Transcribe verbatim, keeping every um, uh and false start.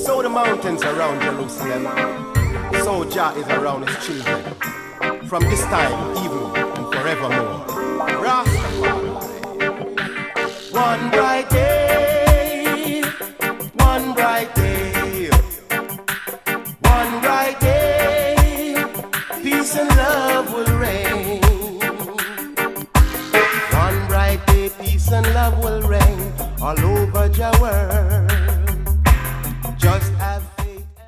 So the mountains around Jerusalem, so Jah is around his children. From this time, even and forevermore. Rastafari. One bright day, one bright day, one bright day, peace and love will reign. One bright day, peace and love will reign all over the world.